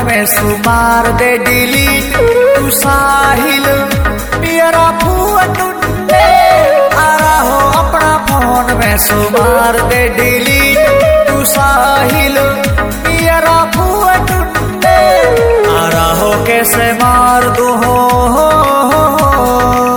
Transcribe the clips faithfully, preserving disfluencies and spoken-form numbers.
में सुमार दे डिलीट तू साहिल मेरा फुआ टुंडे आ रहा हो अपना फोन में सुमार दे डिलीट तू साहिल मेरा फुआ टुंडे आ रहा हो कैसे मार दू हो, हो, हो, हो।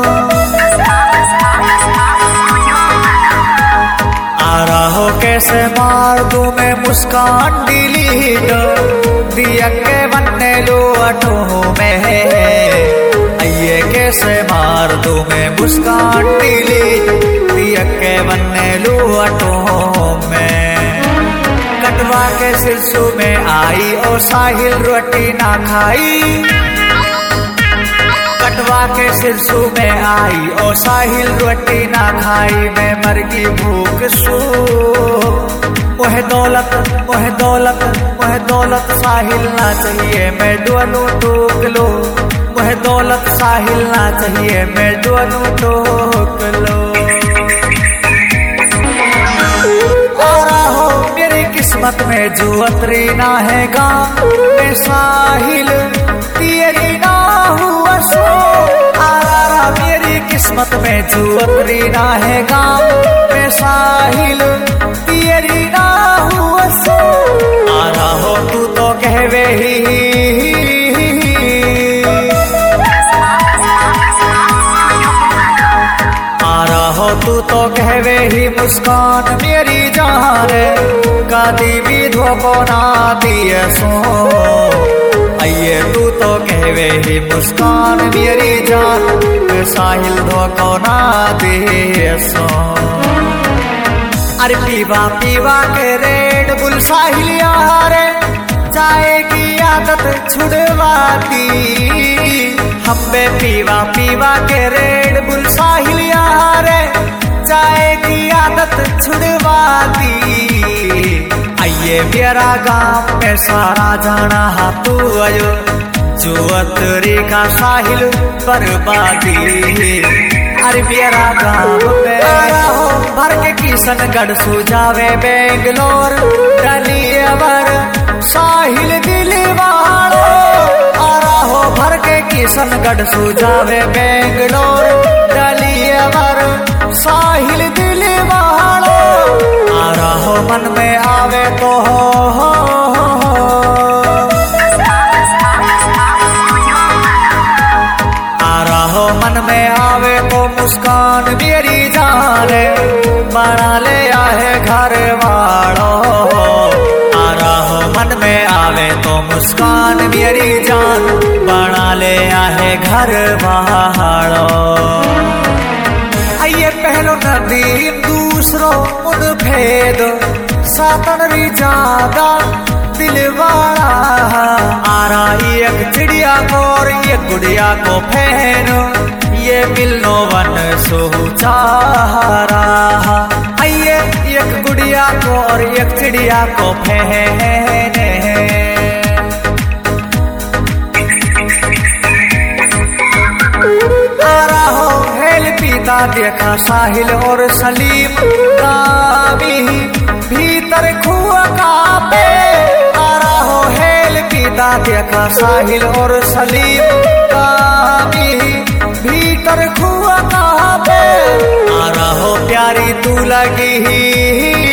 आ रहा हो कैसे मार दू मैं मुस्कान डिलीट दिया के बनने लो अटो में ये कैसे मार दू मैं मुस्कान डिलीट दिया के बनने लो अटो में कटवा के सिरसू में आई और साहिल रोटी ना खाई कटवा के सिरसू में आई और साहिल रोटी ना खाई मैं मर की भूख सो ओह दौलत ओह दौलत ओह दौलत साहिल ना चाहिए मैं दोनों टोक लो ओह दौलत साहिल ना चाहिए मैं दोनों टोक लो आ रहा हो मेरी किस्मत में जो अतरी ना है गाँव में साहिल तेरी ना हुआ सो आ रहा मेरी किस्मत में जो अतरी ना है गाँव में साहिल तेरी ना हुआ सो आ रहा हो तू तो कहवे ही आ रहा हो तू तो कहवे ही मुस्कान मेरी जान गादी भी धोको ना दिए सो आइए तू तो कहवे ही मुस्कान मेरी जान साहिल धोको ना दिए सो अरे पीवा पीवा के रेड बुल साहिल यार जाएगी आदत छुड़वाती हम्बे पीवा पीवा के रेड बुल साहिल यार जाएगी आदत छुड़वाती आइए मेरा गाँव में सारा जाना हाथू आयो जो अतरी का साहिल बर्बादी अरे मेरा गाँव में हो भर के किशनगढ़ सुजावे बेंगलोर डलियावर साहिल दिलवाड़ो आ रहा हो भर के किशनगढ़ सुजावे बेंगलोर डलियावर साहिल दिलवाड़ो आ रहा हो मन में आवे तो हो, हो, हो। हो मन में आवे तो मुस्कान मेरी जान बना ले आए घर वालों आ रहा हो मन में आवे तो मुस्कान मेरी जान बना ले आए घर वालों आइए पहलो नदी दूसरों उन भेद सातन री ज्यादा दिलवाड़ा आ रहा एक चिड़िया को और ये गुड़िया को फैन ये मिलनो वन सो चाह रहा आइए एक गुड़िया को और एक चिड़िया को फैन आ रहा हो हेल पीता देखा साहिल और सलीम गावी भीतर खुआ का पे आ रहा हो हेल पीता देखा साहिल और सलीम गावी भीतर खुआ का पे आ रहा हो प्यारी तू लगी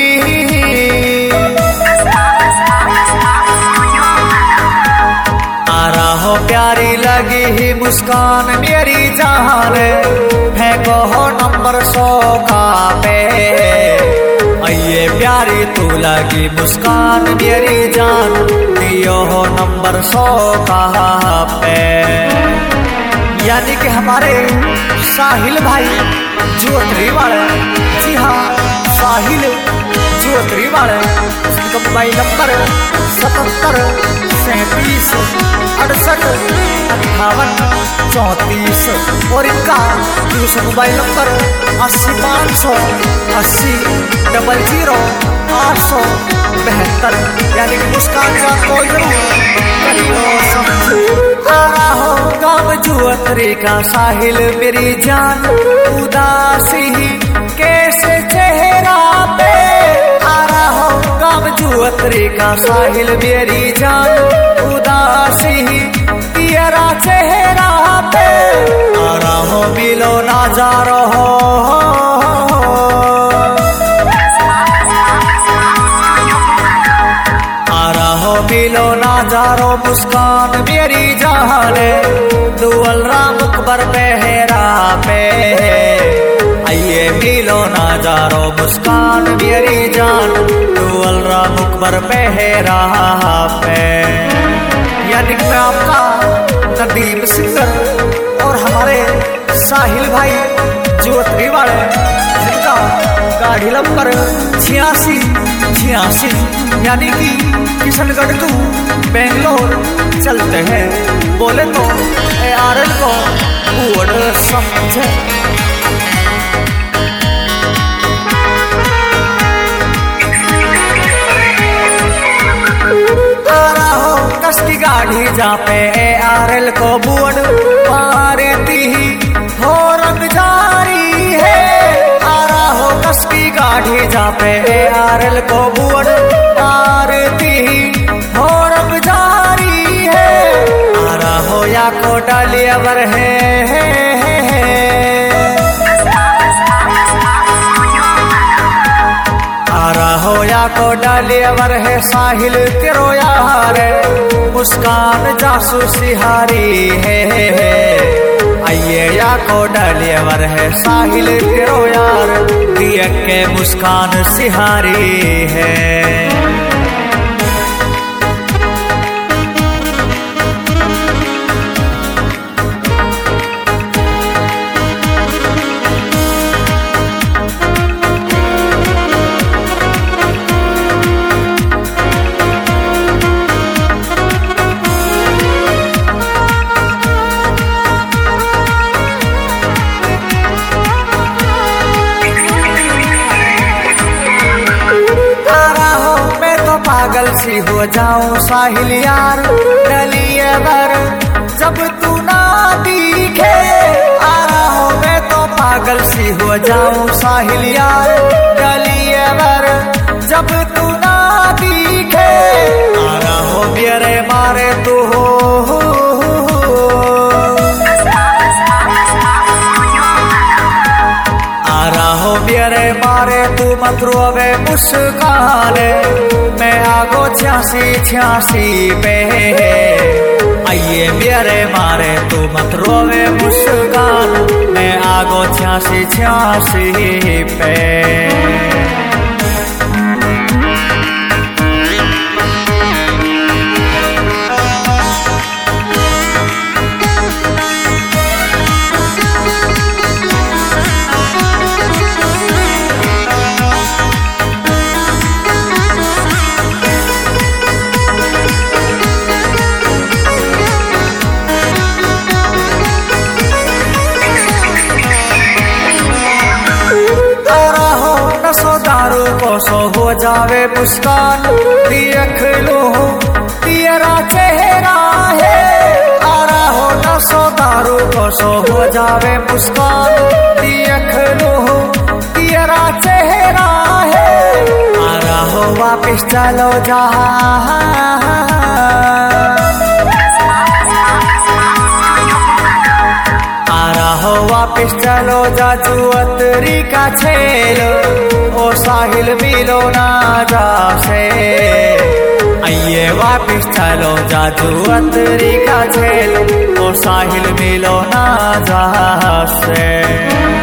आ रहा हो प्यारी लगी ही मुस्कान मेरी जान फेंको हो नंबर सौ का पे आइए प्यारी तू लगी मुस्कान मेरी जान दियो हो नंबर सौ का पे यानी कि हमारे साहिल भाई जोतरी वाले जी हाँ साहिल जोतरी वाले उसका मोबाइल नंबर सतहत्तर सैंतीस अड़सठ अट्ठावन चौंतीस और इनका दूसरा मोबाइल नंबर अस्सी पाँच सौ अस्सी डबल जीरो आठ सौ बहत्तर यानी कि मुस्कान का कोई आ रहा हो गाँव जुअतरी का साहिल मेरी जान उदासी कैसे चेहरा पे आ रहा हो राम जुअत्री का साहिल मेरी जान उदासी तेरा चेहरा पे आ रहो मिलो ना जा रहो आ रहो मिलो ना जा रो मुस्कान मेरी जान दुअल राम अकबर पहरा पे आइए मिलो ना जा रो मुस्कान मेरी जान दुअल राम अकबर पहरा पे। यानी मैं आपका नदीम सिंगर और हमारे साहिल भाई जुअत्री वाले जिनका गाड़ी नंबर छियासी छियासी यानी कि किशनगढ़ टू बेंगलोर चलते हैं बोले तो ए आर एल को बोर्ड समझे। की गाड़ी जा पे ए आर एल को बोर्ड मारती हो रंग जारी है आ रहा हो कस की गाड़ी जा पे ए आर एल को बोर्ड मारती हो रंग जारी है आ रहा हो या को डालियावर है, है, है, है। आ रहा हो या को डालियावर है साहिल तेरो यार मुस्कान जासूसी हारी है, आइए या को डालियावर है साहिल तेरो यार दिया के मुस्कान सिहारी है। पागल सी हो जाऊं साहिल यार डालियावर जब तू ना दिखे आ रहा हो मैं तो पागल सी हो जाऊं साहिल यार डालियावर जब तू ना दिखे आ रहा हो मेरे मारे तू हो आ रहा हो मेरे मारे तू मत रोवे मुस्कान मैं आगो छियासी छियासी पे आइए मेरे मारे तू मत रोवे मुस्कान मैं आगो छियासी छियासी पे। सो हो जावे मुस्कान देख लो तेरा चेहरा है आ रहा हो न सो दारू को सो हो जावे मुस्कान देख लो तेरा चेहरा है आ रहा हो वापिस चलो जहाँ आ रहा हो वापिस चलो जा जुअत्री का छेलो ओ साहिल मिलो ना जा से आइए वापिस चलो जा जुअत्री का छेलो ओ साहिल मिलो ना जा से।